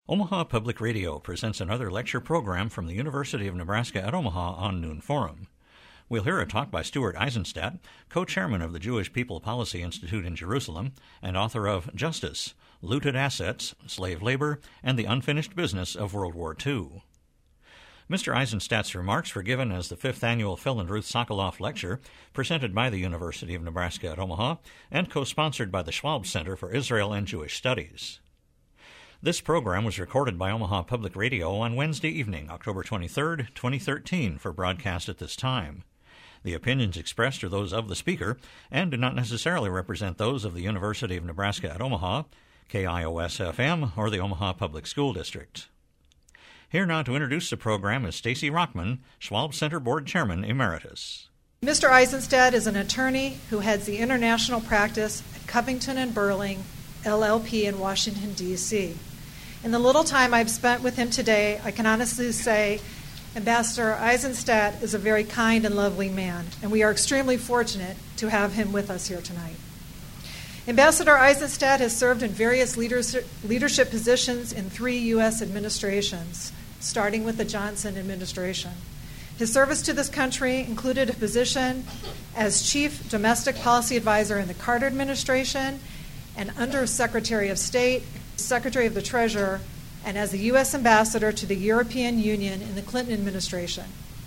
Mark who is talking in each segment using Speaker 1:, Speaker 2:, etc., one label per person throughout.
Speaker 1: Omaha Public Radio presents another lecture program from the University of Nebraska at Omaha on Noon Forum. We'll hear a talk by Stuart Eisenstadt, co-chairman of the Jewish People Policy Institute in Jerusalem and author of Justice, Looted Assets, Slave Labor, and the Unfinished Business of World War II. Mr. Eisenstadt's remarks were given as the 5th Annual Phil and Ruth Sokoloff Lecture, presented by the University of Nebraska at Omaha and co-sponsored by the Schwab Center for Israel and Jewish Studies. This program was recorded by Omaha Public Radio on Wednesday evening, October 23, 2013, for broadcast at this time. The opinions expressed are those of the speaker and do not necessarily represent those of the University of Nebraska at Omaha, KIOS-FM, or the Omaha Public School District. Here now to introduce the program is Stacy Rockman, Schwab Center Board Chairman Emeritus.
Speaker 2: Mr. Eisenstadt is an attorney who heads the international practice at Covington & Burling, LLP in Washington, D.C. In the little time I've spent with him today, I can honestly say Ambassador Eisenstadt is a very kind and lovely man, and we are extremely fortunate to have him with us here tonight. Ambassador Eisenstadt has served in various leadership positions in 3 U.S. administrations, starting with the Johnson administration. His service to this country included a position as Chief Domestic Policy Advisor in the Carter administration and Under Secretary of State, Secretary of the Treasurer, and as the U.S. Ambassador to the European Union in the Clinton administration.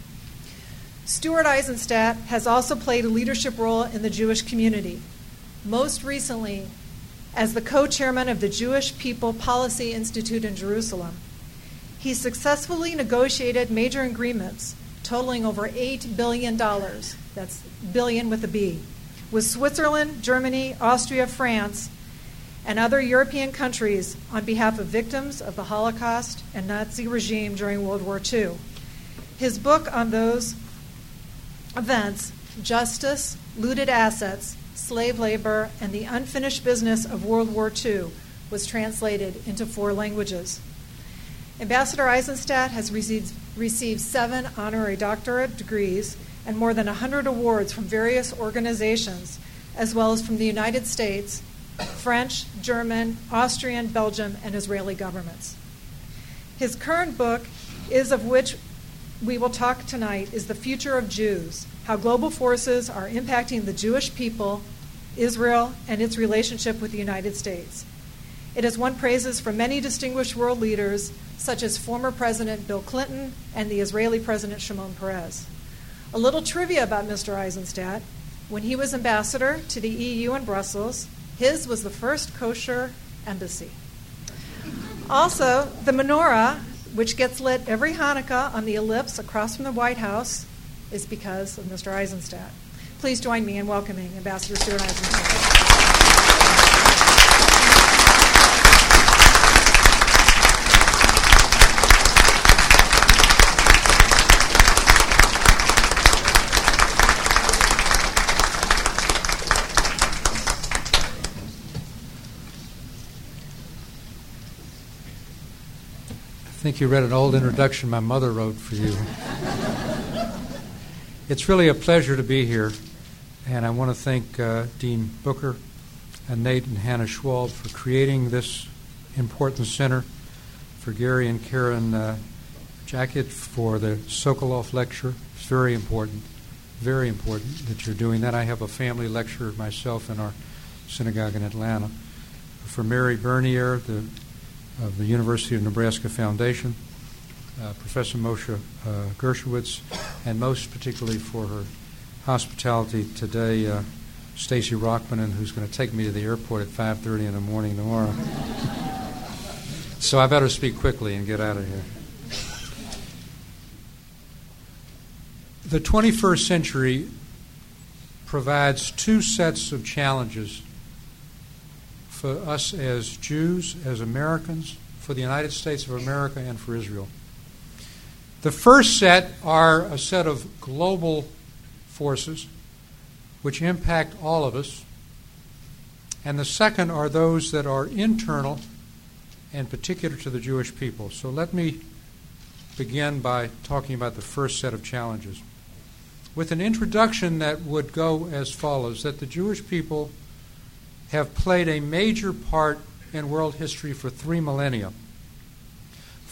Speaker 2: Stuart Eisenstadt has also played a leadership role in the Jewish community, most recently as the co-chairman of the Jewish People Policy Institute in Jerusalem. He successfully negotiated major agreements totaling over $8 billion, that's billion with a B, with Switzerland, Germany, Austria, France, and other European countries on behalf of victims of the Holocaust and Nazi regime during World War II. His book on those events, Justice, Looted Assets, Slave Labor, and the Unfinished Business of World War II, was translated into 4 languages. Ambassador Eisenstadt has received 7 honorary doctorate degrees and more than 100 awards from various organizations, as well as from the United States, French, German, Austrian, Belgium, and Israeli governments. His current book, of which we will talk tonight, is The Future of Jews: How Global Forces Are Impacting the Jewish People, Israel, and its Relationship with the United States. It has won praises from many distinguished world leaders, such as former President Bill Clinton and the Israeli President Shimon Peres. A little trivia about Mr. Eisenstadt: when he was ambassador to the EU in Brussels, his was the first kosher embassy. Also, the menorah, which gets lit every Hanukkah on the ellipse across from the White House, is because of Mr. Eisenstadt. Please join me in welcoming Ambassador Stuart Eisenstadt.
Speaker 3: I think you read an old introduction my mother wrote for you. It's really a pleasure to be here, and I want to thank Dean Booker and Nate and Hannah Schwab for creating this important center, for Gary and Karen Jacket for the Sokoloff Lecture. It's very important that you're doing that. I have a family lecture myself in our synagogue in Atlanta. For Mary Bernier, of the University of Nebraska Foundation, Professor Moshe Gershowitz, and most particularly for her hospitality today, Stacy Rockman, who's going to take me to the airport at 5:30 in the morning tomorrow. So I better speak quickly and get out of here. The 21st century provides 2 sets of challenges for us as Jews, as Americans, for the United States of America, and for Israel. The first set are a set of global forces which impact all of us, and the second are those that are internal and particular to the Jewish people. So let me begin by talking about the first set of challenges, with an introduction that would go as follows: that the Jewish people have played a major part in world history for 3 millennia.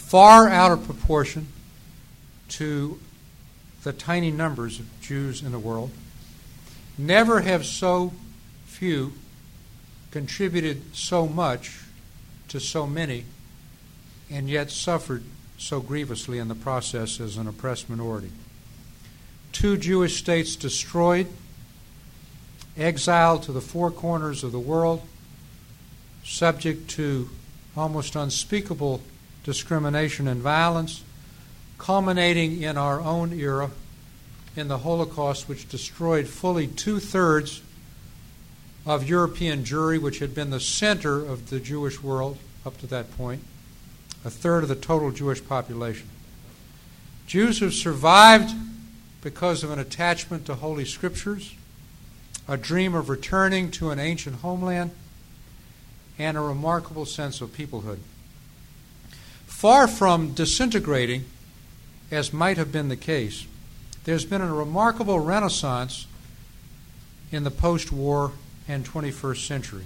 Speaker 3: far out of proportion to the tiny numbers of Jews in the world. Never have so few contributed so much to so many, and yet suffered so grievously in the process as an oppressed minority. 2 Jewish states destroyed, exiled to the four corners of the world, subject to almost unspeakable discrimination and violence, culminating in our own era in the Holocaust, which destroyed fully 2/3 of European Jewry, which had been the center of the Jewish world up to that point, 1/3 of the total Jewish population. Jews have survived because of an attachment to Holy Scriptures, a dream of returning to an ancient homeland, and a remarkable sense of peoplehood. Far from disintegrating, as might have been the case, there's been a remarkable renaissance in the post-war and 21st century.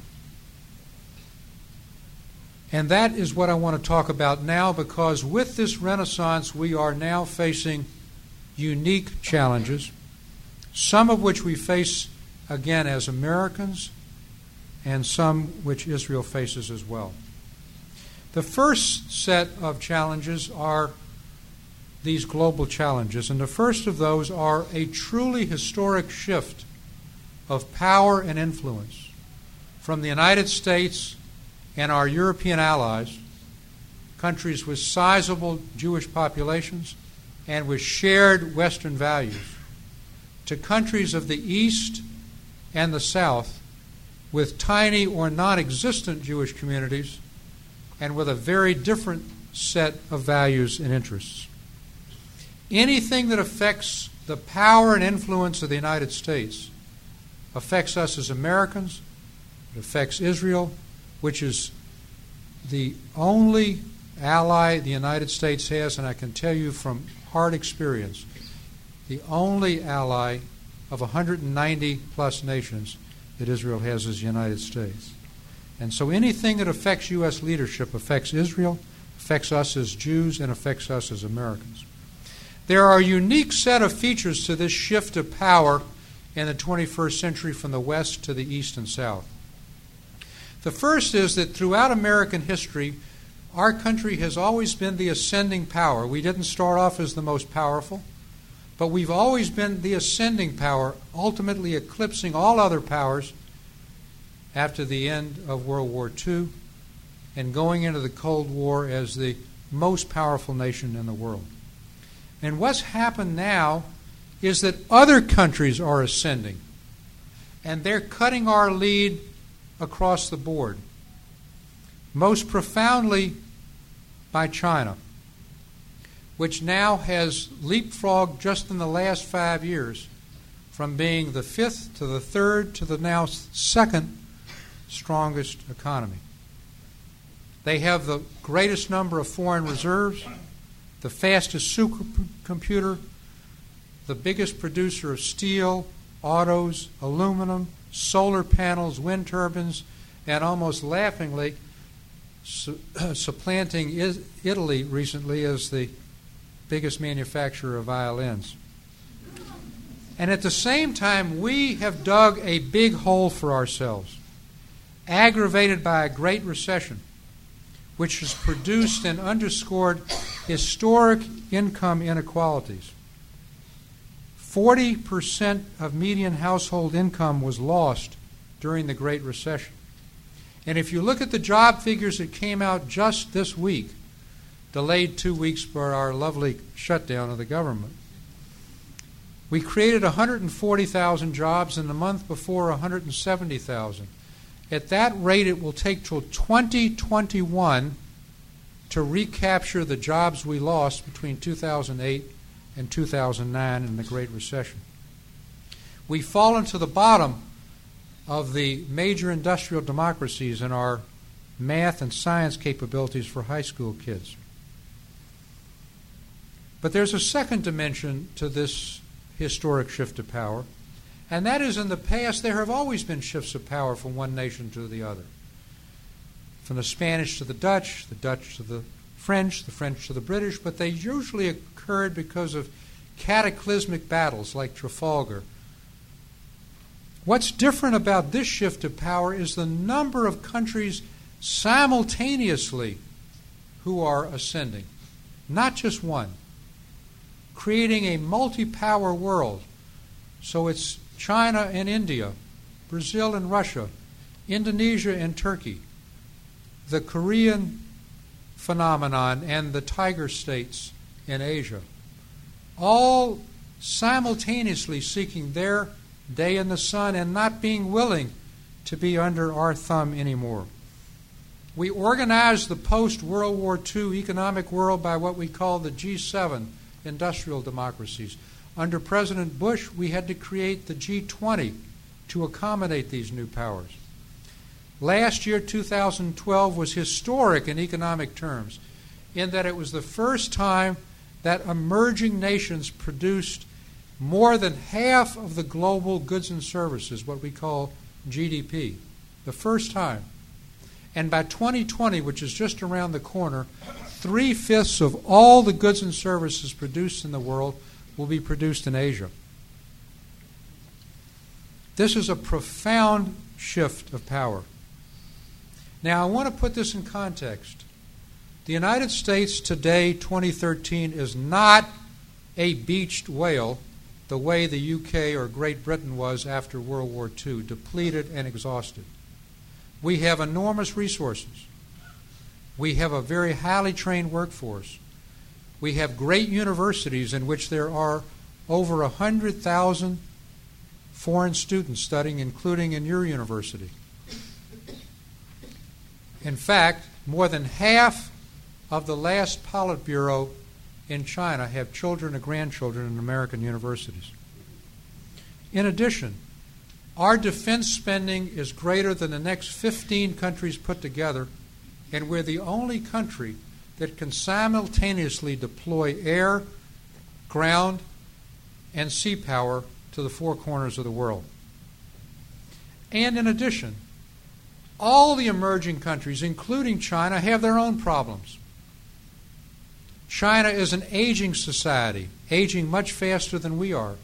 Speaker 3: And that is what I want to talk about now, because with this renaissance we are now facing unique challenges, some of which we face again as Americans, and some which Israel faces as well. The first set of challenges are these global challenges, and the first of those are a truly historic shift of power and influence from the United States and our European allies, countries with sizable Jewish populations and with shared Western values, to countries of the East and the South with tiny or non-existent Jewish communities and with a very different set of values and interests. Anything that affects the power and influence of the United States affects us as Americans. It affects Israel, which is the only ally the United States has, and I can tell you from hard experience, the only ally of 190 plus nations that Israel has is the United States. And so anything that affects U.S. leadership affects Israel, affects us as Jews, and affects us as Americans. There are a unique set of features to this shift of power in the 21st century from the West to the East and South. The first is that throughout American history, our country has always been the ascending power. We didn't start off as the most powerful, but we've always been the ascending power, ultimately eclipsing all other powers after the end of World War II and going into the Cold War as the most powerful nation in the world. And what's happened now is that other countries are ascending, and they're cutting our lead across the board, most profoundly by China, which now has leapfrogged just in the last 5 years from being the 5th to the 3rd to the now 2nd strongest economy. They have the greatest number of foreign reserves, the fastest supercomputer, the biggest producer of steel, autos, aluminum, solar panels, wind turbines, and almost laughingly supplanting Italy recently as the biggest manufacturer of violins. And at the same time, we have dug a big hole for ourselves, aggravated by a great recession, which has produced and underscored historic income inequalities. 40% of median household income was lost during the Great Recession. And if you look at the job figures that came out just this week, delayed 2 weeks for our lovely shutdown of the government, we created 140,000 jobs, and the month before 170,000. At that rate, it will take till 2021 to recapture the jobs we lost between 2008 and 2009 in the Great Recession. We've fallen to the bottom of the major industrial democracies in our math and science capabilities for high school kids. But there's a second dimension to this historic shift of power, and that is in the past there have always been shifts of power from one nation to the other. From the Spanish to the Dutch to the French to the British, but they usually occurred because of cataclysmic battles like Trafalgar. What's different about this shift of power is the number of countries simultaneously who are ascending, not just one, creating a multi-power world. So it's China and India, Brazil and Russia, Indonesia and Turkey, the Korean phenomenon, and the tiger states in Asia, all simultaneously seeking their day in the sun and not being willing to be under our thumb anymore. We organized the post-World War II economic world by what we call the G7 industrial democracies. Under President Bush, we had to create the G20 to accommodate these new powers. Last year, 2012, was historic in economic terms in that it was the first time that emerging nations produced more than half of the global goods and services, what we call GDP. The first time. And by 2020, which is just around the corner, 3/5 of all the goods and services produced in the world will be produced in Asia. This is a profound shift of power. Now, I want to put this in context. The United States today, 2013, is not a beached whale the way the UK or Great Britain was after World War II, depleted and exhausted. We have enormous resources. We have a very highly trained workforce. We have great universities in which there are over 100,000 foreign students studying, including in your university. In fact, more than half of the last Politburo in China have children or grandchildren in American universities. In addition, our defense spending is greater than the next 15 countries put together, and we're the only country that can simultaneously deploy air, ground, and sea power to the four corners of the world. And in addition, all the emerging countries, including China, have their own problems. China is an aging society, aging much faster than we are.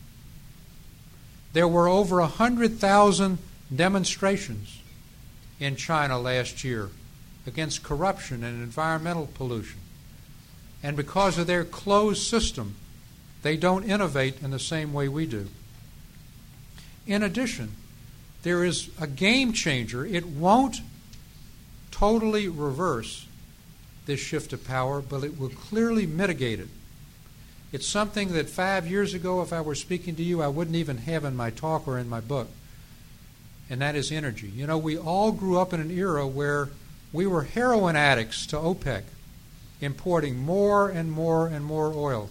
Speaker 3: There were over 100,000 demonstrations in China last year against corruption and environmental pollution. And because of their closed system, they don't innovate in the same way we do. In addition, there is a game changer. It won't totally reverse this shift of power, but it will clearly mitigate it. It's something that 5 years ago, if I were speaking to you, I wouldn't even have in my talk or in my book, and that is energy. You know, we all grew up in an era where we were heroin addicts to OPEC, importing more and more and more oil.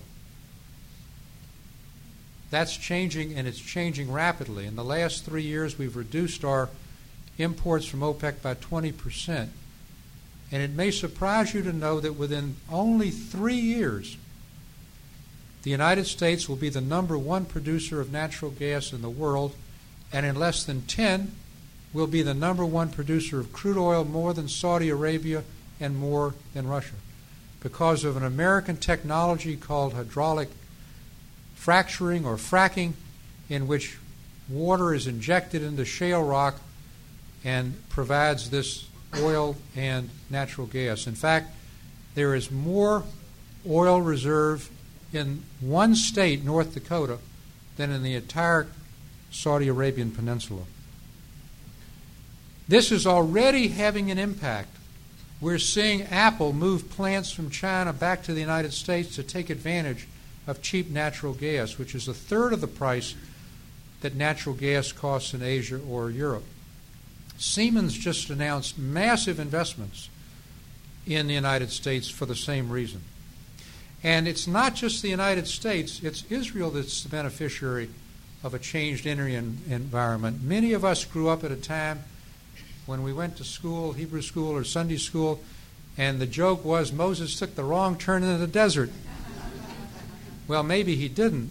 Speaker 3: That's changing, and it's changing rapidly. In the last 3 years, we've reduced our imports from OPEC by 20%. And it may surprise you to know that within only 3 years, the United States will be the #1 producer of natural gas in the world, and in less than 10, will be the #1 producer of crude oil, more than Saudi Arabia and more than Russia, because of an American technology called hydraulic fracturing or fracking, in which water is injected into shale rock and provides this oil and natural gas. In fact, there is more oil reserve in one state, North Dakota, than in the entire Saudi Arabian Peninsula. This is already having an impact. We're seeing Apple move plants from China back to the United States to take advantage of cheap natural gas, which is a third of the price that natural gas costs in Asia or Europe. Siemens just announced massive investments in the United States for the same reason. And it's not just the United States, it's Israel that's the beneficiary of a changed energy environment. Many of us grew up at a time when we went to school, Hebrew school or Sunday school, and the joke was Moses took the wrong turn in the desert. Well, maybe he didn't,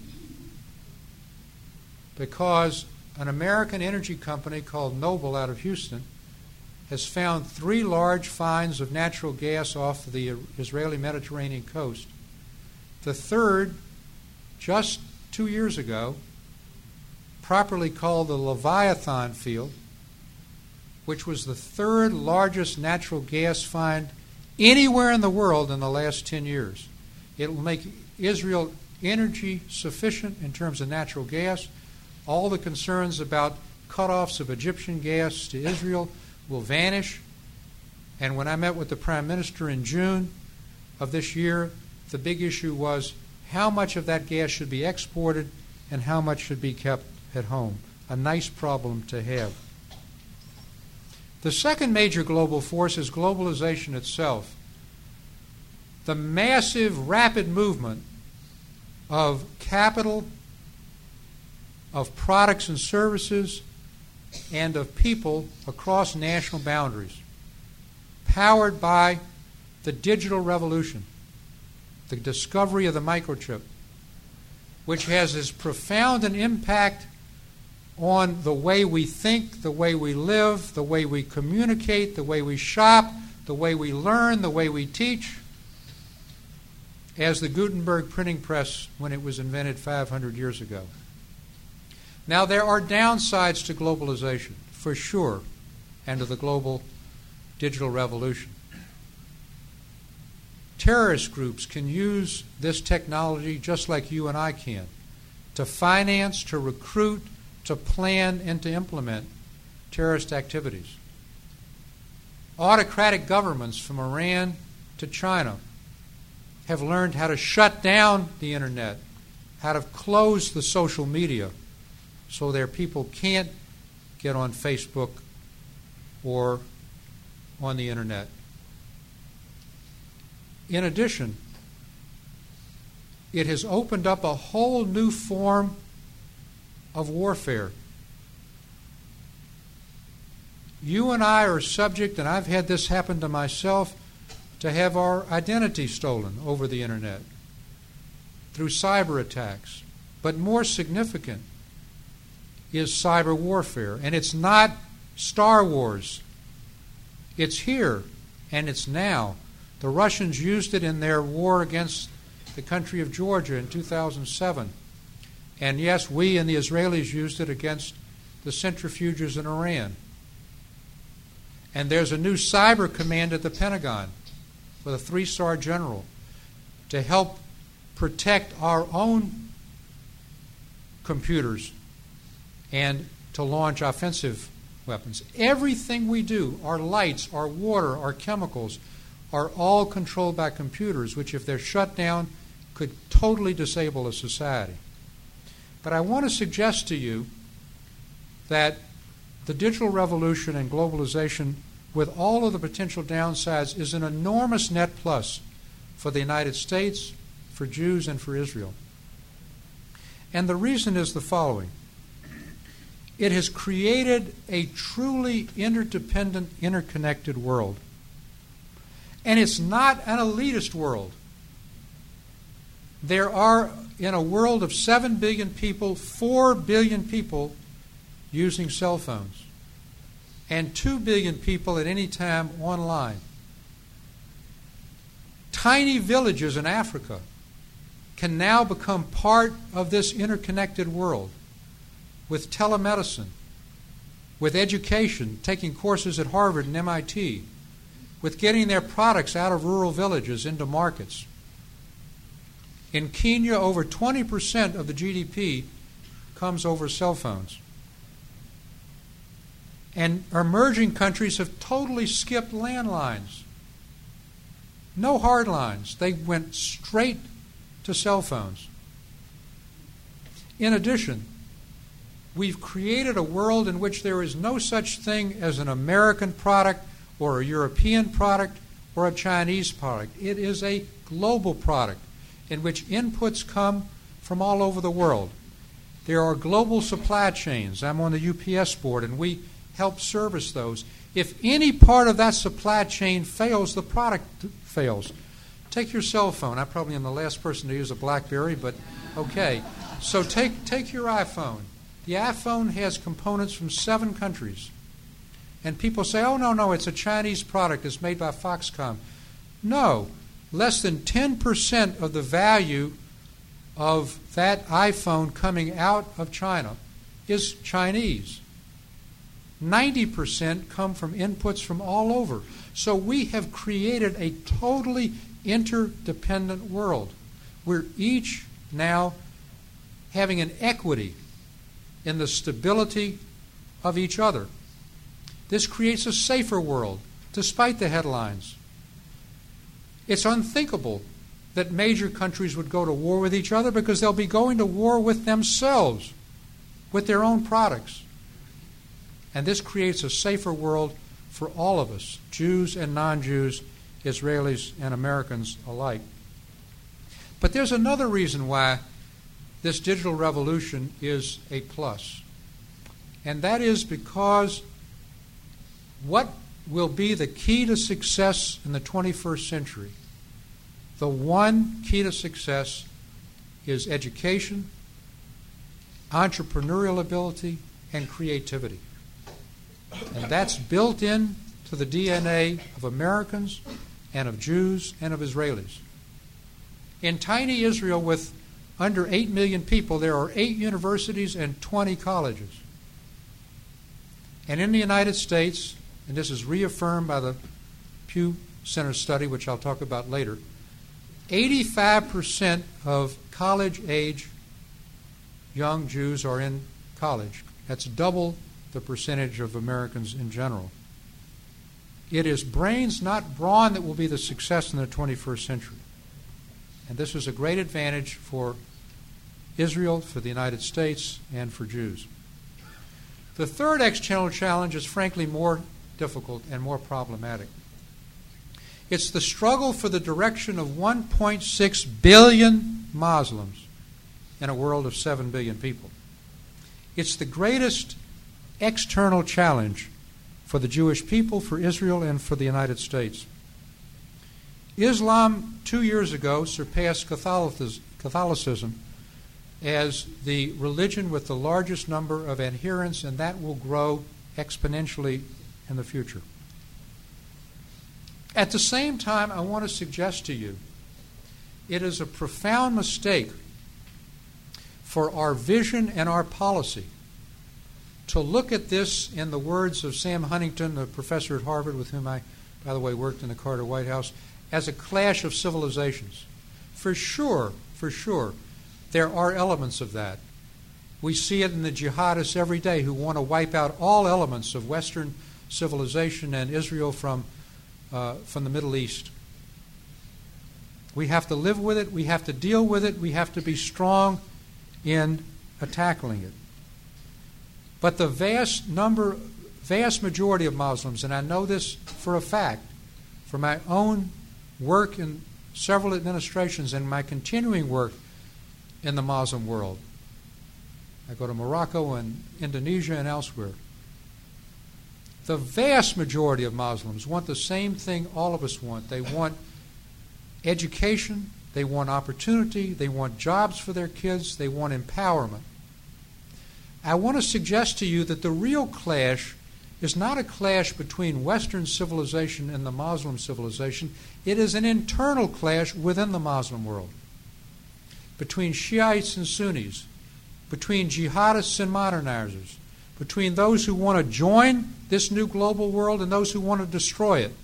Speaker 3: because an American energy company called Noble out of Houston has found 3 large finds of natural gas off the Israeli Mediterranean coast. The third, just 2 years ago, properly called the Leviathan Field, which was the 3rd largest natural gas find anywhere in the world in the last 10 years. It will make Israel energy sufficient in terms of natural gas. All the concerns about cutoffs of Egyptian gas to Israel will vanish. And when I met with the Prime Minister in June of this year, the big issue was how much of that gas should be exported and how much should be kept at home. A nice problem to have. The second major global force is globalization itself. The massive, rapid movement of capital, of products and services, and of people across national boundaries, powered by the digital revolution, the discovery of the microchip, which has as profound an impact on the way we think, the way we live, the way we communicate, the way we shop, the way we learn, the way we teach, as the Gutenberg printing press when it was invented 500 years ago. Now, there are downsides to globalization, for sure, and to the global digital revolution. Terrorist groups can use this technology just like you and I can to finance, to recruit, to plan, and to implement terrorist activities. Autocratic governments from Iran to China have learned how to shut down the internet, how to close the social media so their people can't get on Facebook or on the internet. In addition, it has opened up a whole new form of warfare. You and I are subject, and I've had this happen to myself, to have our identity stolen over the internet through cyber attacks. But more significant is cyber warfare. And it's not Star Wars. It's here, and it's now. The Russians used it in their war against the country of Georgia in 2007. And yes, we and the Israelis used it against the centrifuges in Iran. And there's a new cyber command at the Pentagon with a 3-star general to help protect our own computers and to launch offensive weapons. Everything we do, our lights, our water, our chemicals, are all controlled by computers, which if they're shut down could totally disable a society. But I want to suggest to you that the digital revolution and globalization, with all of the potential downsides, is an enormous net plus for the United States, for Jews, and for Israel. And the reason is the following. It has created a truly interdependent, interconnected world. And it's not an elitist world. There are, in a world of 7 billion people, 4 billion people using cell phones, and 2 billion people at any time online. Tiny villages in Africa can now become part of this interconnected world with telemedicine, with education, taking courses at Harvard and MIT, with getting their products out of rural villages into markets. In Kenya, over 20% of the GDP comes over cell phones. And emerging countries have totally skipped landlines. No hard lines. They went straight to cell phones. In addition, we've created a world in which there is no such thing as an American product or a European product or a Chinese product. It is a global product in which inputs come from all over the world. There are global supply chains. I'm on the UPS board, and we help service those. If any part of that supply chain fails, the product fails. Take your cell phone. I probably am the last person to use a BlackBerry, but okay. So take your iPhone. The iPhone has components from 7 countries. And people say, oh, no, it's a Chinese product. It's made by Foxconn. No, less than 10% of the value of that iPhone coming out of China is Chinese. 90% come from inputs from all over. So we have created a totally interdependent world. We're each now having an equity in the stability of each other. This creates a safer world, despite the headlines. It's unthinkable that major countries would go to war with each other because they'll be going to war with themselves, with their own products. And this creates a safer world for all of us, Jews and non-Jews, Israelis and Americans alike. But there's another reason why this digital revolution is a plus. And that is because what will be the key to success in the 21st century? The one key to success is education, entrepreneurial ability, and creativity. And that's built in to the DNA of Americans and of Jews and of Israelis. In tiny Israel with under 8 million people, there are 8 universities and 20 colleges. And in the United States, and this is reaffirmed by the Pew Center study, which I'll talk about later, 85% of college-age young Jews are in college. That's double the percentage of Americans in general. It is brains, not brawn, that will be the success in the 21st century. And this is a great advantage for Israel, for the United States, and for Jews. The third external challenge is frankly more difficult and more problematic. It's the struggle for the direction of 1.6 billion Muslims in a world of 7 billion people. It's the greatest external challenge for the Jewish people, for Israel, and for the United States. Islam 2 years ago surpassed Catholicism as the religion with the largest number of adherents, and that will grow exponentially in the future. At the same time, I want to suggest to you it is a profound mistake for our vision and our policy to look at this, in the words of Sam Huntington, a professor at Harvard with whom I, by the way, worked in the Carter White House, as a clash of civilizations. For sure, there are elements of that. We see it in the jihadists every day who want to wipe out all elements of Western civilization and Israel from the Middle East. We have to live with it. We have to deal with it. We have to be strong in tackling it. But the vast majority of Muslims, and I know this for a fact, from my own work in several administrations and my continuing work in the Muslim world. I go to Morocco and Indonesia and elsewhere. The vast majority of Muslims want the same thing all of us want. They want education, they want opportunity, they want jobs for their kids, they want empowerment. I want to suggest to you that the real clash is not a clash between Western civilization and the Muslim civilization. It is an internal clash within the Muslim world, between Shiites and Sunnis, between jihadists and modernizers, between those who want to join this new global world and those who want to destroy it.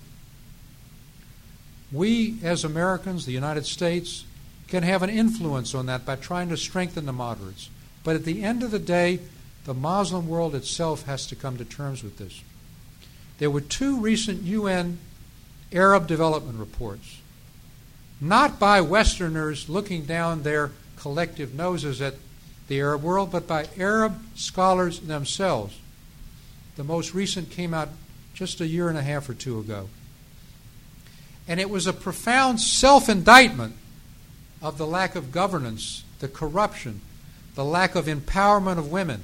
Speaker 3: We, as Americans, the United States, can have an influence on that by trying to strengthen the moderates. But at the end of the day, the Muslim world itself has to come to terms with this. There were 2 recent UN Arab development reports, not by Westerners looking down their collective noses at the Arab world, but by Arab scholars themselves. The most recent came out just a year and a half or 2 ago. And it was a profound self-indictment of the lack of governance, the corruption, the lack of empowerment of women.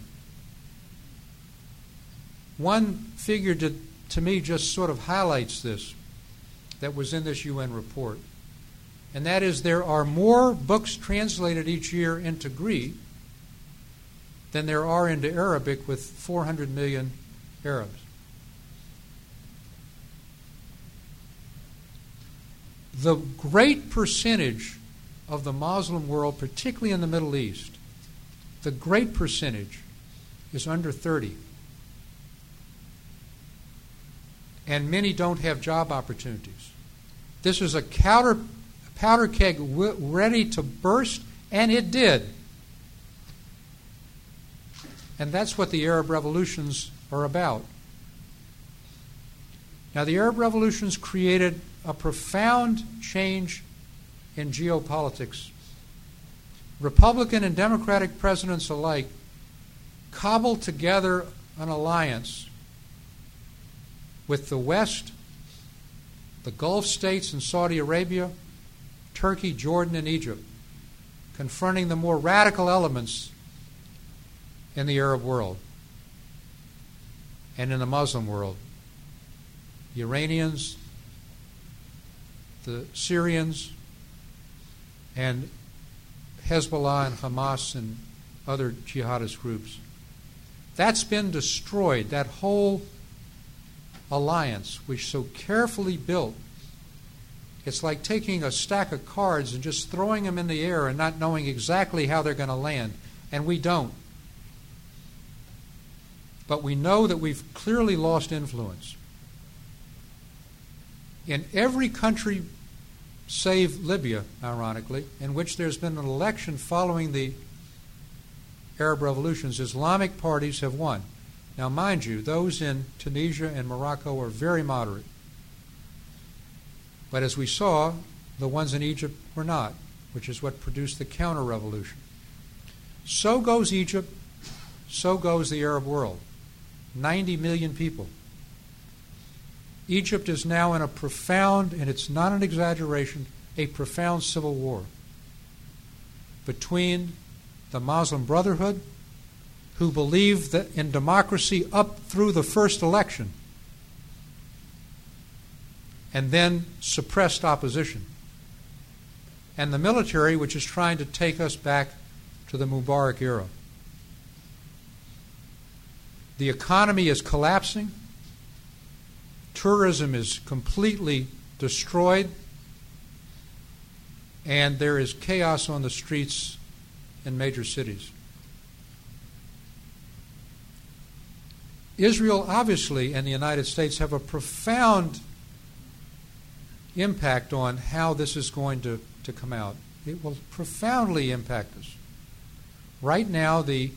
Speaker 3: One figure to me just sort of highlights this that was in this UN report. And that is, there are more books translated each year into Greek than there are into Arabic, with 400 million Arabs. the great percentage of the Muslim world, particularly in the Middle East, the great percentage is under 30. And many don't have job opportunities. This is a powder keg ready to burst, and it did. And that's what the Arab revolutions are about. Now, the Arab revolutions created a profound change in geopolitics. Republican and Democratic presidents alike cobbled together an alliance with the West, the Gulf states and Saudi Arabia, Turkey, Jordan, and Egypt, confronting the more radical elements in the Arab world and in the Muslim world. The Iranians, the Syrians, and Hezbollah and Hamas and other jihadist groups. That's been destroyed, that whole alliance, which so carefully built. It's like taking a stack of cards and just throwing them in the air and not knowing exactly how they're going to land. And we don't. But we know that we've clearly lost influence. In every country, save Libya, ironically, in which there's been an election following the Arab revolutions, Islamic parties have won. Now, mind you, those in Tunisia and Morocco are very moderate. But as we saw, the ones in Egypt were not, which is what produced the counter-revolution. So goes Egypt, so goes the Arab world. 90 million people. Egypt is now in a profound, and it's not an exaggeration, a profound civil war between the Muslim Brotherhood, who believe that in democracy up through the first election, and then suppressed opposition, and the military, which is trying to take us back to the Mubarak era. The economy is collapsing. Tourism is completely destroyed. And there is chaos on the streets in major cities. Israel, obviously, and the United States have a profound impact on how this is going to come out. It will profoundly impact us. Right now, the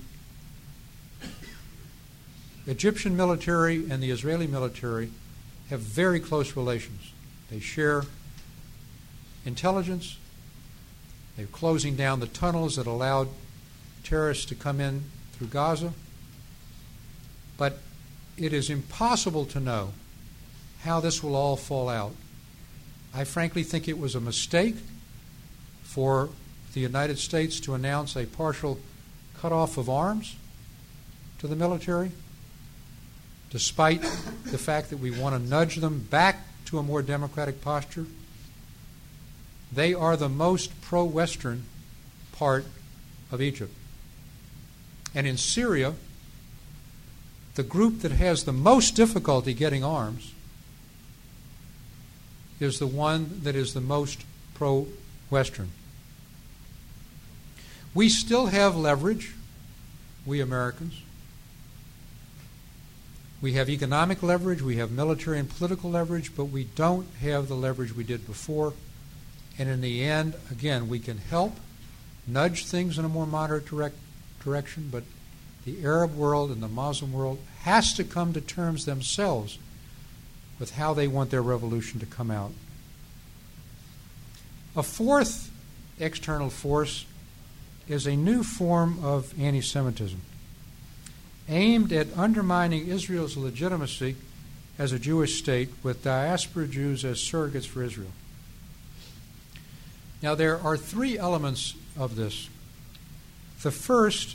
Speaker 3: Egyptian military and the Israeli military have very close relations. They share intelligence. They're closing down the tunnels that allowed terrorists to come in through Gaza. But it is impossible to know how this will all fall out. I frankly think it was a mistake for the United States to announce a partial cutoff of arms to the military, despite the fact that we want to nudge them back to a more democratic posture. They are the most pro-Western part of Egypt. And in Syria, the group that has the most difficulty getting arms is the one that is the most pro-Western. We still have leverage, we Americans. We have economic leverage, we have military and political leverage, but we don't have the leverage we did before. And in the end, again, we can help nudge things in a more moderate direction, but the Arab world and the Muslim world has to come to terms themselves with how they want their revolution to come out. A fourth external force is a new form of anti-Semitism aimed at undermining Israel's legitimacy as a Jewish state with diaspora Jews as surrogates for Israel. Now, there are three elements of this. The first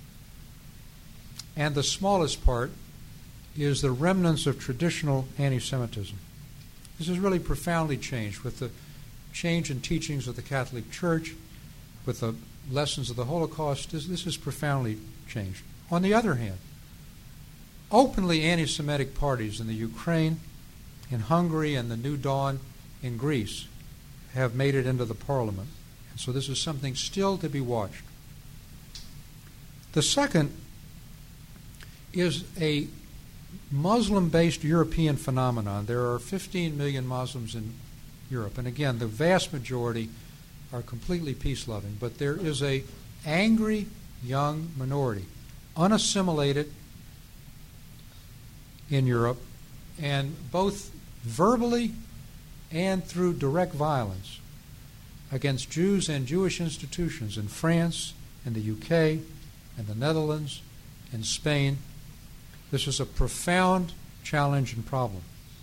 Speaker 3: and the smallest part is the remnants of traditional anti-Semitism. This has really profoundly changed with the change in teachings of the Catholic Church, with the lessons of the Holocaust. This has profoundly changed. On the other hand, openly anti-Semitic parties in the Ukraine, in Hungary, and the New Dawn in Greece have made it into the parliament. And so this is something still to be watched. The second is a Muslim-based European phenomenon. There are 15 million Muslims in Europe. And again, the vast majority are completely peace-loving. But there is a angry young minority, unassimilated in Europe, and both verbally and through direct violence against Jews and Jewish institutions in France and the UK and the Netherlands and Spain. This is a profound challenge and problem.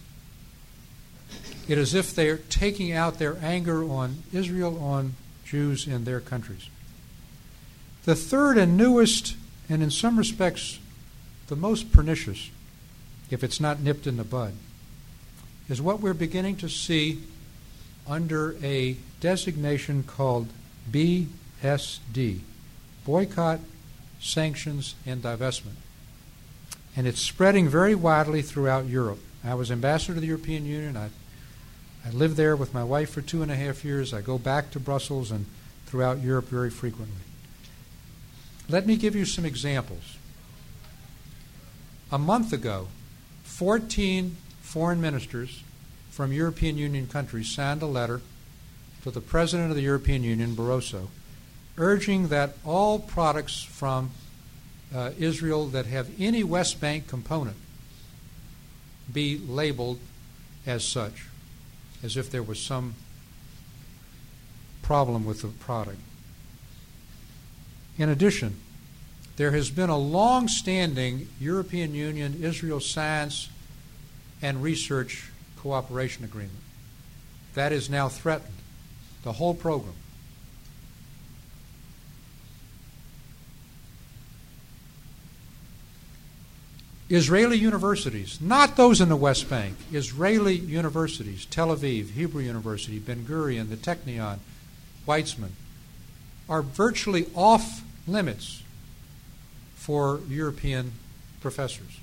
Speaker 3: It is as if they're taking out their anger on Israel, on Jews in their countries. The third and newest, and in some respects the most pernicious, if it's not nipped in the bud, is what we're beginning to see under a designation called BSD, Boycott, Sanctions, and Divestment. And it's spreading very widely throughout Europe. I was ambassador to the European Union. I lived there with my wife for 2.5 years. I go back to Brussels and throughout Europe very frequently. Let me give you some examples. A month ago, 14 foreign ministers from European Union countries signed a letter to the President of the European Union, Barroso, urging that all products from Israel that have any West Bank component be labeled as such, as if there was some problem with the product. In addition, there has been a long-standing European Union-Israel science and research cooperation agreement. That is now threatened, the whole program. Israeli universities, not those in the West Bank, Israeli universities, Tel Aviv, Hebrew University, Ben Gurion, the Technion, Weizmann, are virtually off limits for European professors.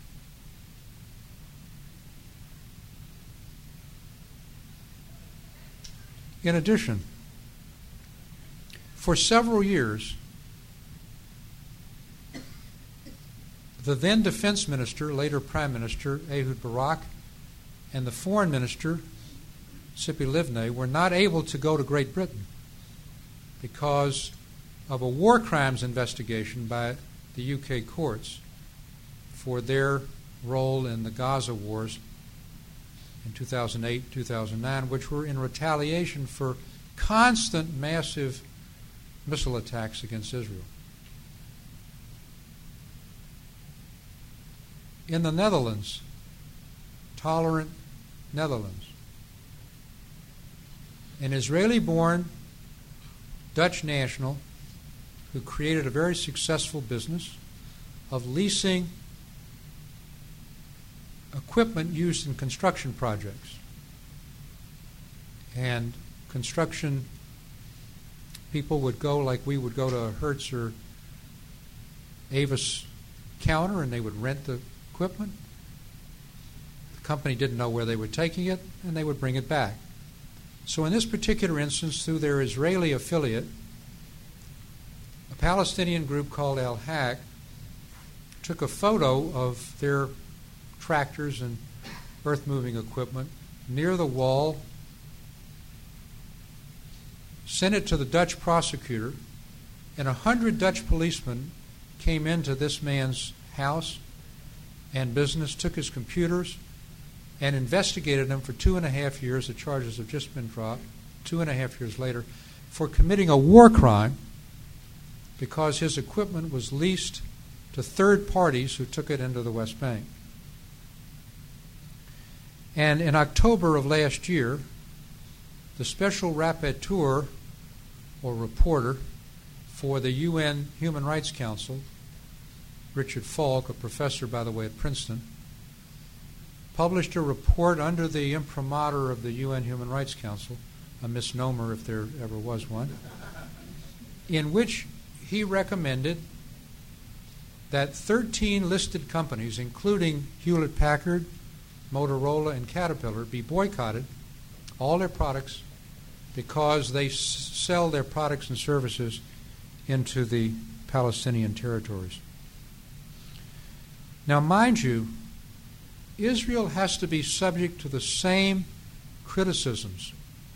Speaker 3: In addition, for several years, the then defense minister, later prime minister, Ehud Barak, and the foreign minister, Tzipi Livni, were not able to go to Great Britain because of a war crimes investigation by the UK courts for their role in the Gaza wars in 2008, 2009, which were in retaliation for constant massive missile attacks against Israel. In the Netherlands, Tolerant Netherlands, an Israeli-born Dutch national who created a very successful business of leasing equipment used in construction projects. And construction people would go like we would go to a Hertz or Avis counter and they would rent the equipment. The company didn't know where they were taking it, and they would bring it back. So in this particular instance, through their Israeli affiliate, a Palestinian group called Al-Haq took a photo of their tractors and earth-moving equipment near the wall, sent it to the Dutch prosecutor, and 100 Dutch policemen came into this man's house and business, took his computers, and investigated him for 2.5 years. The charges have just been dropped 2.5 years later for committing a war crime because his equipment was leased to third parties who took it into the West Bank. And in October of last year, the special rapporteur or reporter for the UN Human Rights Council, Richard Falk, a professor, by the way, at Princeton, published a report under the imprimatur of the UN Human Rights Council, a misnomer if there ever was one, in which he recommended that 13 listed companies, including Hewlett-Packard, Motorola, and Caterpillar, be boycotted, all their products, because they sell their products and services into the Palestinian territories. Now, mind you, Israel has to be subject to the same criticisms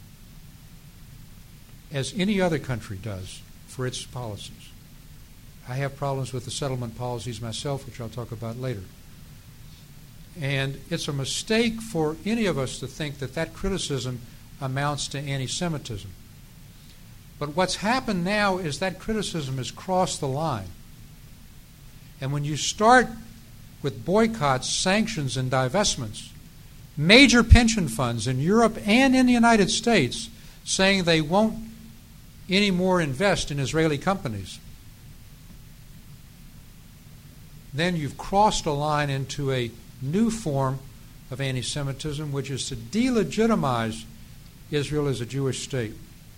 Speaker 3: as any other country does for its policies. I have problems with the settlement policies myself, which I'll talk about later. And it's a mistake for any of us to think that that criticism amounts to anti-Semitism. But what's happened now is that criticism has crossed the line. And when you start with boycotts, sanctions, and divestments, major pension funds in Europe and in the United States saying they won't anymore invest in Israeli companies, then you've crossed a line into a new form of anti-Semitism, which is to delegitimize Israel as a Jewish state.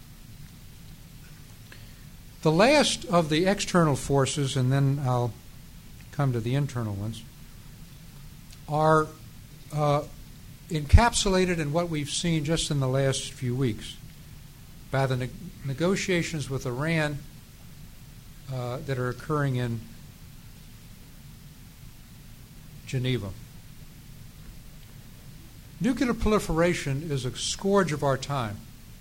Speaker 3: The last of the external forces, and then I'll come to the internal ones, are encapsulated in what we've seen just in the last few weeks by the negotiations with Iran that are occurring in Geneva. Nuclear proliferation is a scourge of our time.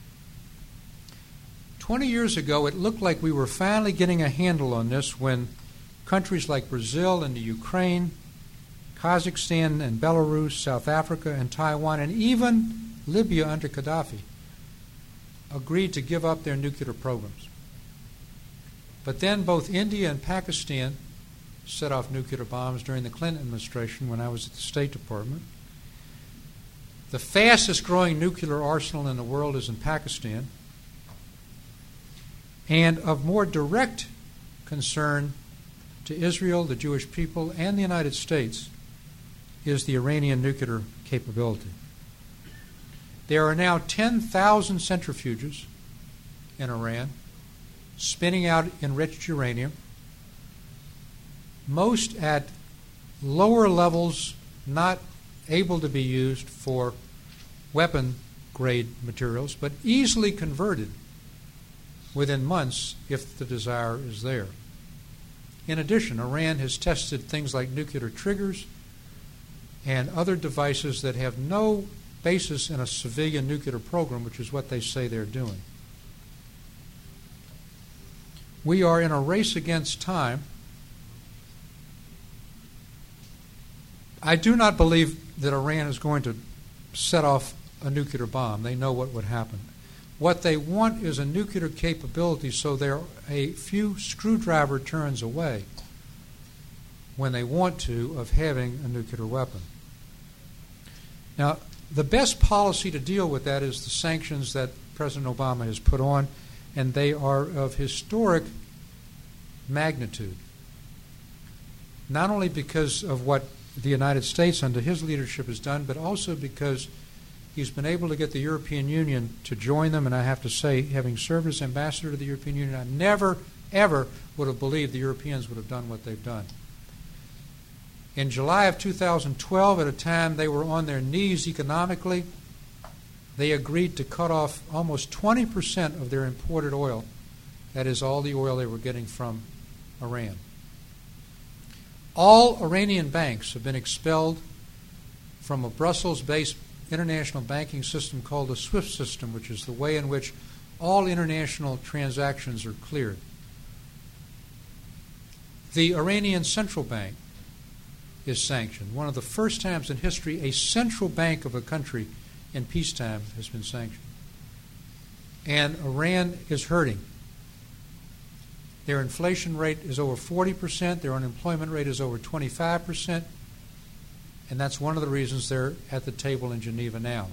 Speaker 3: 20 years ago, it looked like we were finally getting a handle on this when countries like Brazil and the Ukraine, Kazakhstan and Belarus, South Africa and Taiwan, and even Libya under Gaddafi agreed to give up their nuclear programs. But then both India and Pakistan set off nuclear bombs during the Clinton administration when I was at the State Department. The fastest growing nuclear arsenal in the world is in Pakistan. And of more direct concern to Israel, the Jewish people, and the United States is the Iranian nuclear capability. There are now 10,000 centrifuges in Iran spinning out enriched uranium, most at lower levels not able to be used for weapon-grade materials, but easily converted within months if the desire is there. In addition, Iran has tested things like nuclear triggers and other devices that have no basis in a civilian nuclear program, which is what they say they're doing. We are in a race against time. I do not believe that Iran is going to set off a nuclear bomb. They know what would happen. What they want is a nuclear capability so they're a few screwdriver turns away when they want to of having a nuclear weapon. Now, the best policy to deal with that is the sanctions that President Obama has put on, and they are of historic magnitude. Not only because of what the United States under his leadership has done, but also because he's been able to get the European Union to join them. And I have to say, having served as ambassador to the European Union, I never, ever would have believed the Europeans would have done what they've done. In July of 2012, at a time they were on their knees economically, they agreed to cut off almost 20% of their imported oil. That is all the oil they were getting from Iran. All Iranian banks have been expelled from a Brussels-based international banking system called the SWIFT system, which is the way in which all international transactions are cleared. The Iranian central bank is sanctioned. One of the first times in history a central bank of a country in peacetime has been sanctioned. And Iran is hurting. Their inflation rate is over 40%. Their unemployment rate is over 25%. And that's one of the reasons they're at the table in Geneva now.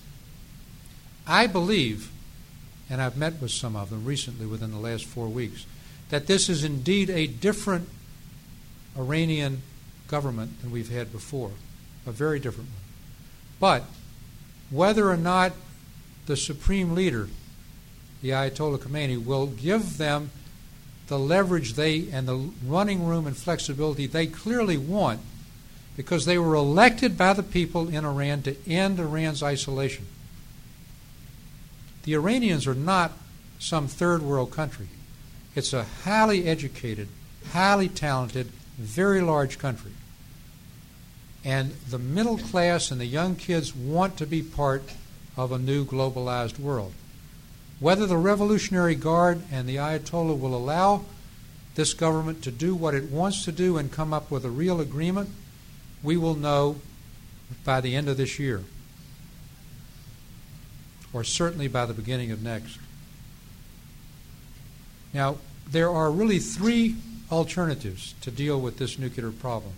Speaker 3: I believe, and I've met with some of them recently within the last 4 weeks, that this is indeed a different Iranian government than we've had before, a very different one. But whether or not the supreme leader, the Ayatollah Khomeini, will give them the leverage they and the running room and flexibility they clearly want, because they were elected by the people in Iran to end Iran's isolation. The Iranians are not some third world country. It's a highly educated, highly talented, very large country. And the middle class and the young kids want to be part of a new globalized world. Whether the Revolutionary Guard and the Ayatollah will allow this government to do what it wants to do and come up with a real agreement, we will know by the end of this year, or certainly by the beginning of next. Now, there are really three alternatives to deal with this nuclear problem.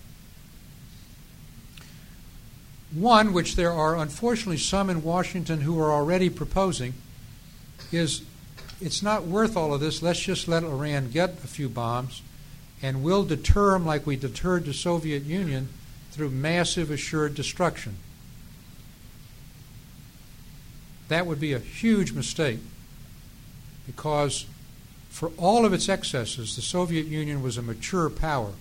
Speaker 3: One, which there are unfortunately some in Washington who are already proposing, is it's not worth all of this. Let's just let Iran get a few bombs, and we'll deter them like we deterred the Soviet Union through massive assured destruction. That would be a huge mistake, because for all of its excesses, the Soviet Union was a mature power.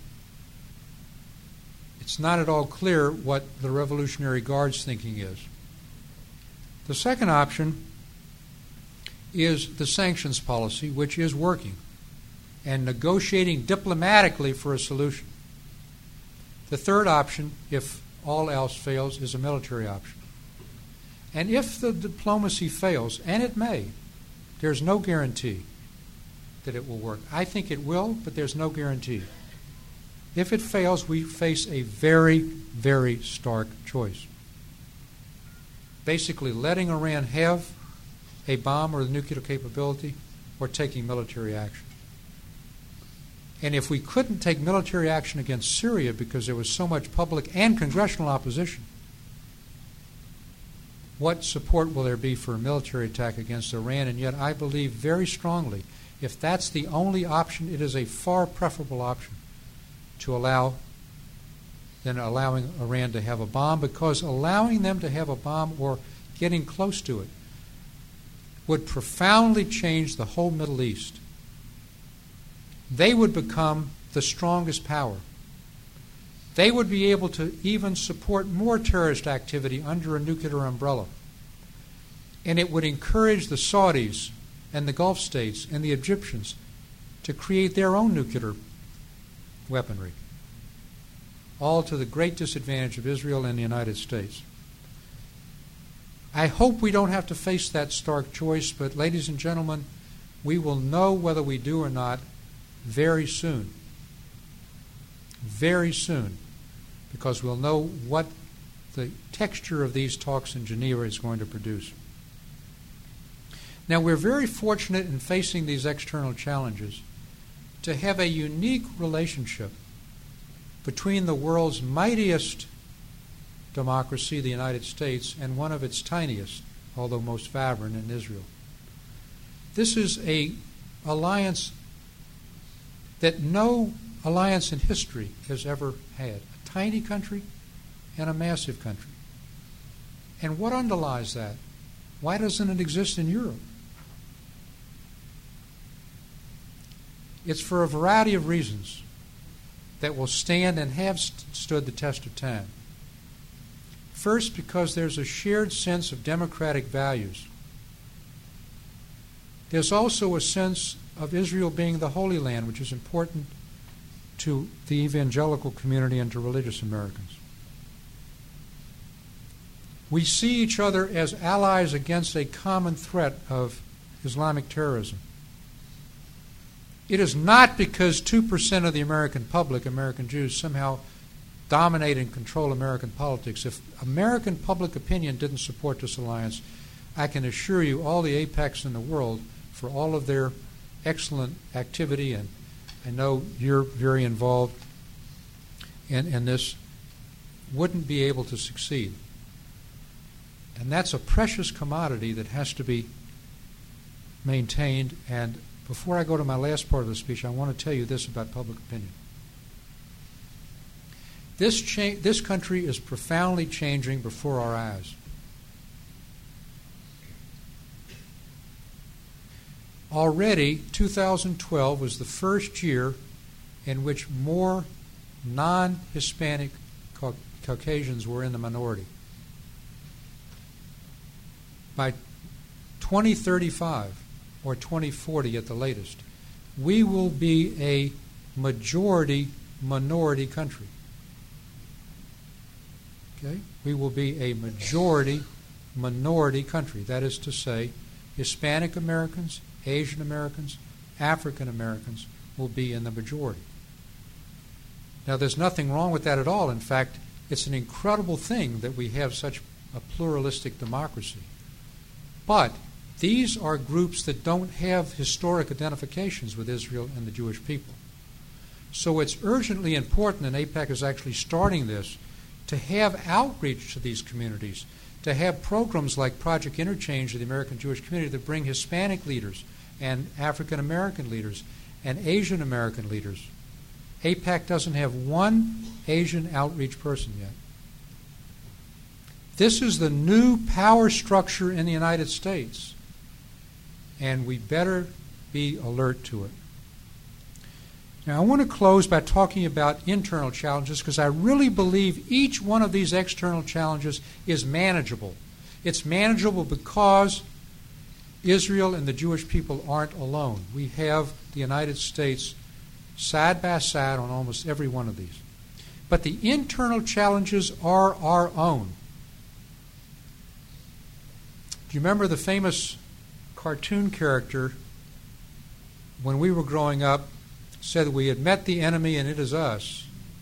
Speaker 3: It's not at all clear what the Revolutionary Guard's thinking is. The second option is the sanctions policy, which is working, and negotiating diplomatically for a solution. The third option, if all else fails, is a military option. And if the diplomacy fails, and it may, there's no guarantee that it will work. I think it will, but there's no guarantee. If it fails, we face a very, very stark choice. Basically, letting Iran have a bomb or the nuclear capability, or taking military action. And if we couldn't take military action against Syria because there was so much public and congressional opposition, what support will there be for a military attack against Iran? And yet I believe very strongly, if that's the only option, it is a far preferable option to allow than allowing Iran to have a bomb, because allowing them to have a bomb or getting close to it would profoundly change the whole Middle East. They would become the strongest power. They would be able to even support more terrorist activity under a nuclear umbrella. And it would encourage the Saudis and the Gulf states and the Egyptians to create their own nuclear weaponry, all to the great disadvantage of Israel and the United States. I hope we don't have to face that stark choice, but ladies and gentlemen, we will know whether we do or not very soon. Very soon. Because we'll know what the texture of these talks in Geneva is going to produce. Now, we're very fortunate in facing these external challenges to have a unique relationship between the world's mightiest democracy, the United States, and one of its tiniest, although most vibrant, in Israel. This is an alliance that no alliance in history has ever had. A tiny country and a massive country. And what underlies that? Why doesn't it exist in Europe? It's for a variety of reasons that will stand and have stood the test of time. First, because there's a shared sense of democratic values. There's also a sense of Israel being the Holy Land, which is important to the evangelical community and to religious Americans. We see each other as allies against a common threat of Islamic terrorism. It is not because 2% of the American public, American Jews, somehow dominate and control American politics. If American public opinion didn't support this alliance, I can assure you all the apex in the world, for all of their excellent activity, and I know you're very involved in this, wouldn't be able to succeed. And that's a precious commodity that has to be maintained. And before I go to my last part of the speech, I want to tell you this about public opinion. This country is profoundly changing before our eyes. Already, 2012 was the first year in which more non-Hispanic Caucasians were in the minority. By 2035 or 2040 at the latest, we will be a majority-minority country. Okay? We will be a majority-minority country. That is to say, Hispanic Americans, Asian Americans, African Americans will be in the majority. Now, there's nothing wrong with that at all. In fact, it's an incredible thing that we have such a pluralistic democracy. But these are groups that don't have historic identifications with Israel and the Jewish people. So it's urgently important, and AIPAC is actually starting this, to have outreach to these communities, to have programs like Project Interchange of the American Jewish community that bring Hispanic leaders and African American leaders and Asian American leaders. AIPAC doesn't have one Asian outreach person yet. This is the new power structure in the United States, and we better be alert to it. Now, I want to close by talking about internal challenges because I really believe each one of these external challenges is manageable. It's manageable because Israel and the Jewish people aren't alone. We have the United States side by side on almost every one of these. But the internal challenges are our own. Do you remember the famous cartoon character when we were growing up said that we had met the enemy and it is us?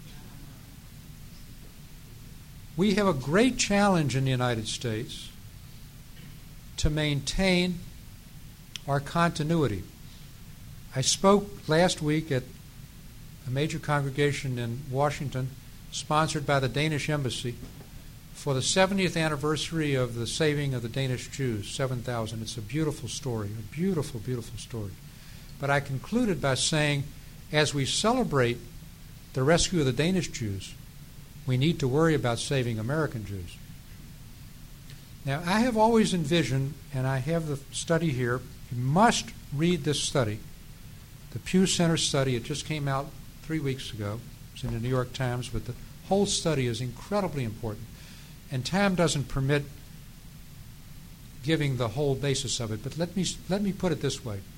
Speaker 3: We have a great challenge in the United States to maintain our continuity. I spoke last week at a major congregation in Washington sponsored by the Danish Embassy for the 70th anniversary of the saving of the Danish Jews, 7,000. It's a beautiful story, a beautiful, beautiful story. But I concluded by saying, as we celebrate the rescue of the Danish Jews, we need to worry about saving American Jews. Now, I have always envisioned, and I have the study here, you must read this study, the Pew Center study. It just came out 3 weeks ago. It's in the New York Times, but the whole study is incredibly important. And time doesn't permit giving the whole basis of it, but let me put it this way.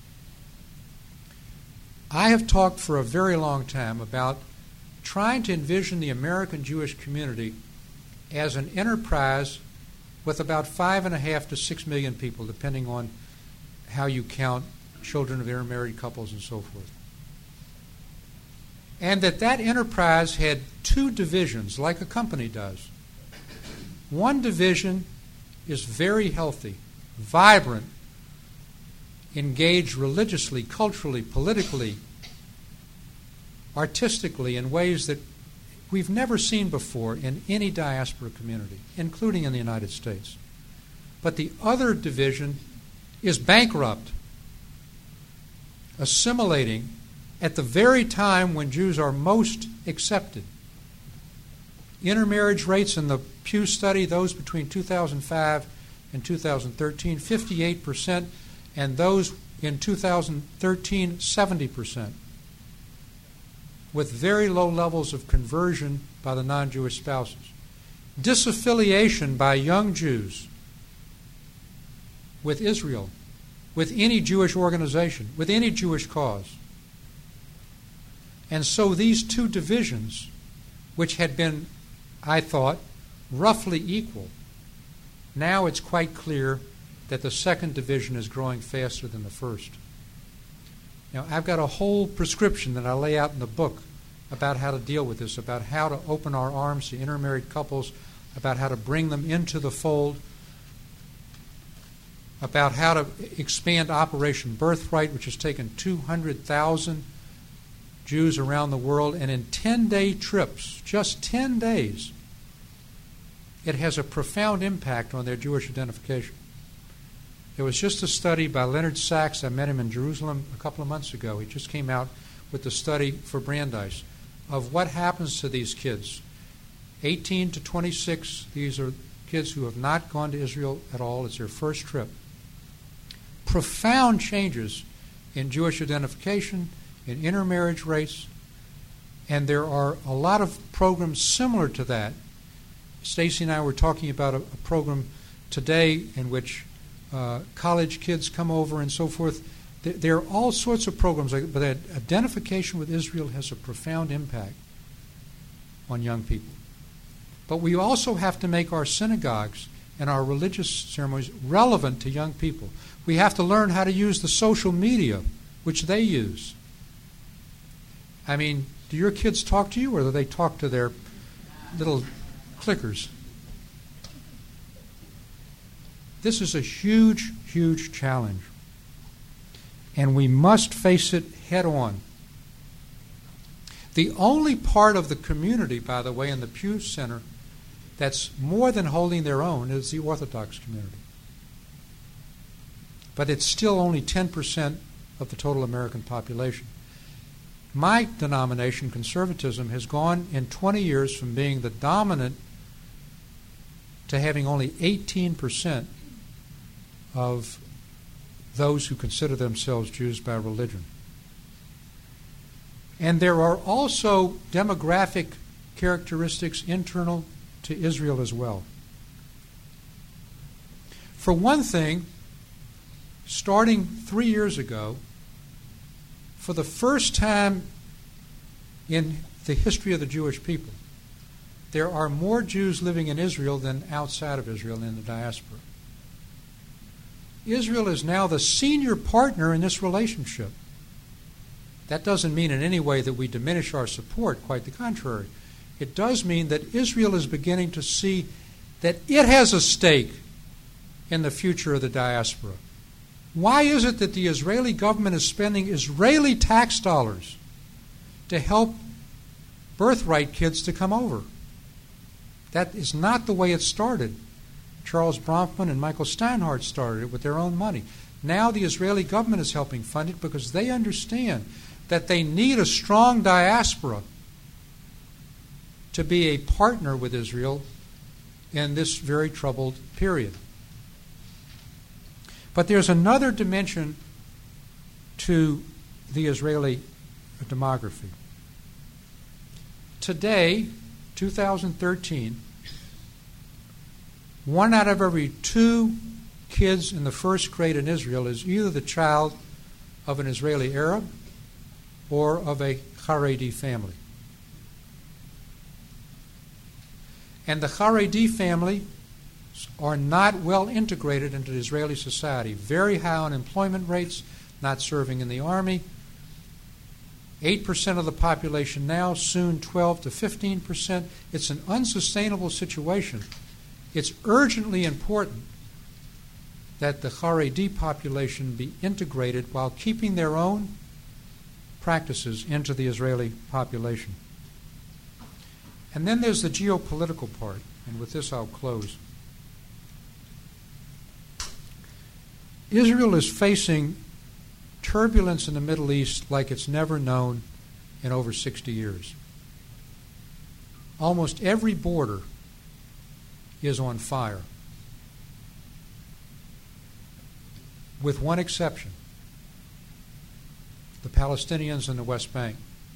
Speaker 3: I have talked for a very long time about trying to envision the American Jewish community as an enterprise with about 5.5 to 6 million people, depending on how you count children of intermarried couples and so forth. And that enterprise had two divisions, like a company does. One division is very healthy, vibrant, engaged religiously, culturally, politically, artistically in ways that we've never seen before in any diaspora community, including in the United States. But the other division is bankrupt, assimilating at the very time when Jews are most accepted. Intermarriage rates in the Pew study, those between 2005 and 2013, 58%, and those in 2013, 70%, with very low levels of conversion by the non-Jewish spouses. Disaffiliation by young Jews with Israel, with any Jewish organization, with any Jewish cause. And so these two divisions, which had been, I thought, roughly equal, now it's quite clear that the second division is growing faster than the first. Now, I've got a whole prescription that I lay out in the book about how to deal with this, about how to open our arms to intermarried couples, about how to bring them into the fold, about how to expand Operation Birthright, which has taken 200,000 Jews around the world, and in 10-day trips, just 10 days, it has a profound impact on their Jewish identification. There was just a study by Leonard Sachs. I met him in Jerusalem a couple of months ago. He just came out with the study for Brandeis of what happens to these kids. 18 to 26, these are kids who have not gone to Israel at all. It's their first trip. Profound changes in Jewish identification, in intermarriage rates, and there are a lot of programs similar to that. Stacy and I were talking about a program today in which college kids come over and so forth. There are all sorts of programs, but identification with Israel has a profound impact on young people. But we also have to make our synagogues and our religious ceremonies relevant to young people. We have to learn how to use the social media, which they use. I mean, do your kids talk to you, or do they talk to their little clickers? This is a huge, huge challenge. And we must face it head on. The only part of the community, by the way, in the Pew Center that's more than holding their own is the Orthodox community. But it's still only 10% of the total American population. My denomination, conservatism, has gone in 20 years from being the dominant to having only 18% of those who consider themselves Jews by religion. And there are also demographic characteristics internal to Israel as well. For one thing, starting 3 years ago, for the first time in the history of the Jewish people, there are more Jews living in Israel than outside of Israel in the diaspora. Israel is now the senior partner in this relationship. That doesn't mean in any way that we diminish our support, quite the contrary. It does mean that Israel is beginning to see that it has a stake in the future of the diaspora. Why is it that the Israeli government is spending Israeli tax dollars to help birthright kids to come over? That is not the way it started. Charles Bronfman and Michael Steinhardt started it with their own money. Now the Israeli government is helping fund it because they understand that they need a strong diaspora to be a partner with Israel in this very troubled period. But there's another dimension to the Israeli demography. Today, 2013, 1 out of every 2 kids in the first grade in Israel is either the child of an Israeli Arab or of a Haredi family. And the Haredi family are not well integrated into Israeli society. Very high unemployment rates, not serving in the army. 8% of the population now, soon 12 to 15%. It's an unsustainable situation. It's urgently important that the Haredi population be integrated while keeping their own practices into the Israeli population. And then there's the geopolitical part, and with this I'll close. Israel is facing turbulence in the Middle East like it's never known in over 60 years. Almost every border is on fire, with one exception: the Palestinians in the West Bank.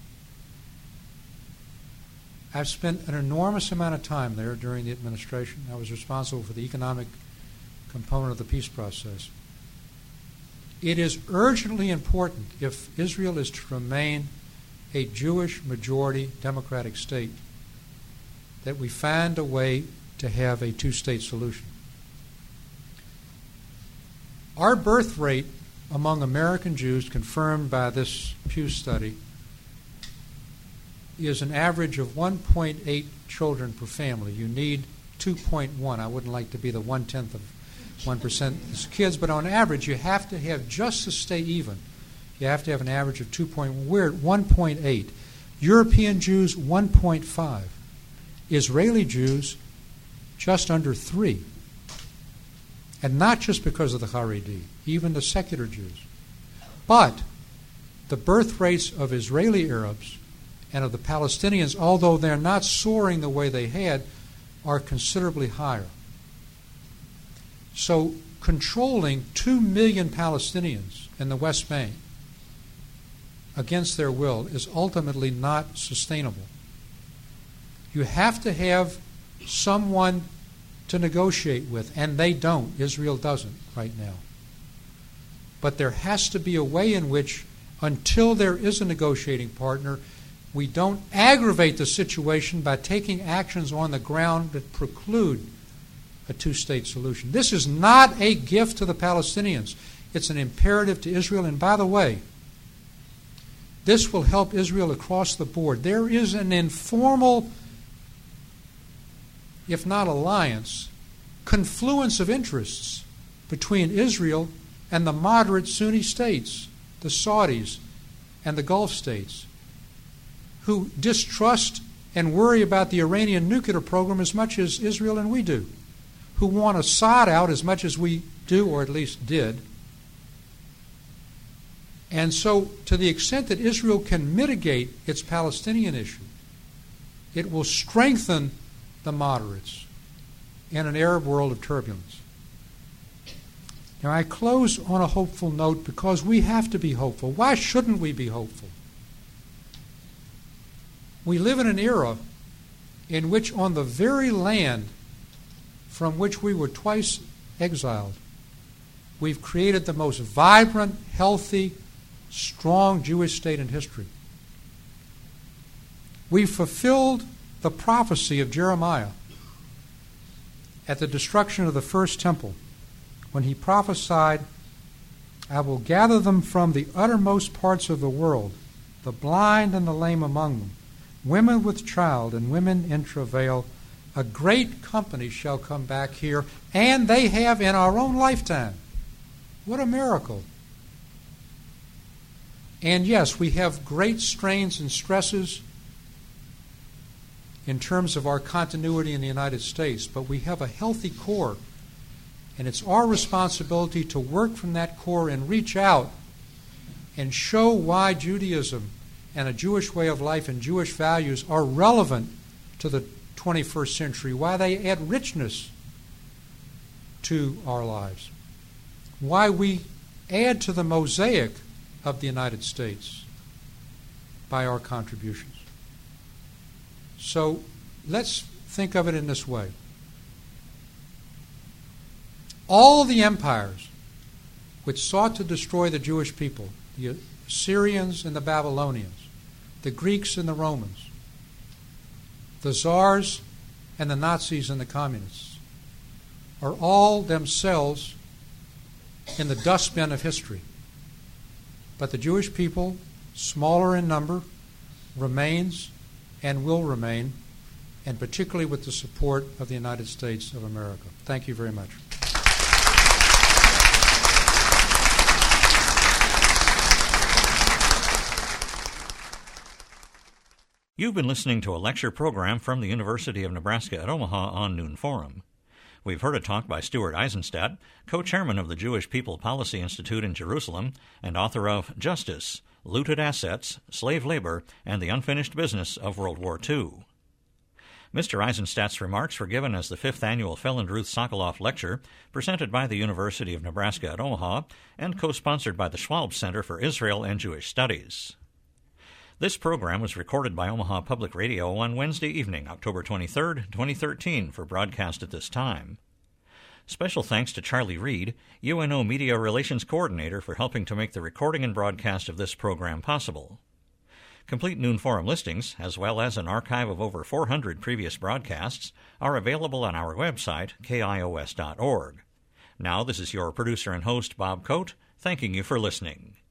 Speaker 3: I've spent an enormous amount of time there during the administration. I was responsible for the economic component of the peace process. It is urgently important, if Israel is to remain a Jewish majority democratic state, that we find a way to have a two-state solution. Our birth rate among American Jews, confirmed by this Pew study, is an average of 1.8 children per family. You need 2.1. I wouldn't like to be the 1/10 of 1% kids, but on average you have to have, just to stay even, you have to have an average of 2.1. We're at 1.8. European Jews, 1.5. Israeli Jews, just under 3. And not just because of the Haredi, even the secular Jews. But the birth rates of Israeli Arabs and of the Palestinians, although they're not soaring the way they had, are considerably higher. So controlling 2 million Palestinians in the West Bank against their will is ultimately not sustainable. You have to have someone to negotiate with, and they don't. Israel doesn't right now. But there has to be a way in which, until there is a negotiating partner, we don't aggravate the situation by taking actions on the ground that preclude a two-state solution. This is not a gift to the Palestinians. It's an imperative to Israel. And by the way, this will help Israel across the board. There is an informal, if not alliance, confluence of interests between Israel and the moderate Sunni states, the Saudis and the Gulf states, who distrust and worry about the Iranian nuclear program as much as Israel and we do, who want Assad out as much as we do, or at least did. And so, to the extent that Israel can mitigate its Palestinian issue, it will strengthen the moderates in an Arab world of turbulence. Now, I close on a hopeful note because we have to be hopeful. Why shouldn't we be hopeful? We live in an era in which, on the very land from which we were twice exiled, we've created the most vibrant, healthy, strong Jewish state in history. We've fulfilled the prophecy of Jeremiah at the destruction of the first temple, when he prophesied, "I will gather them from the uttermost parts of the world, the blind and the lame among them, women with child and women in travail. A great company shall come back here, and they have in our own lifetime." What a miracle. And yes, we have great strains and stresses in terms of our continuity in the United States, but we have a healthy core, and it's our responsibility to work from that core and reach out and show why Judaism and a Jewish way of life and Jewish values are relevant to the 21st century, why they add richness to our lives, why we add to the mosaic of the United States by our contributions. So let's think of it in this way. All the empires which sought to destroy the Jewish people, the Assyrians and the Babylonians, the Greeks and the Romans, the czars and the Nazis and the communists, are all themselves in the dustbin of history. But the Jewish people, smaller in number, remains and will remain, and particularly with the support of the United States of America. Thank you very much.
Speaker 1: You've been listening to a lecture program from the University of Nebraska at Omaha on Noon Forum. We've heard a talk by Stuart Eisenstadt, co-chairman of the Jewish People Policy Institute in Jerusalem and author of Justice, Looted Assets, Slave Labor, and the Unfinished Business of World War II. Mr. Eisenstadt's remarks were given as the 5th Annual Felland Ruth Sokoloff Lecture, presented by the University of Nebraska at Omaha and co-sponsored by the Schwalb Center for Israel and Jewish Studies. This program was recorded by Omaha Public Radio on Wednesday evening, October 23, 2013, for broadcast at this time. Special thanks to Charlie Reed, UNO Media Relations Coordinator, for helping to make the recording and broadcast of this program possible. Complete Noon Forum listings, as well as an archive of over 400 previous broadcasts, are available on our website, kios.org. Now, this is your producer and host, Bob Coate, thanking you for listening.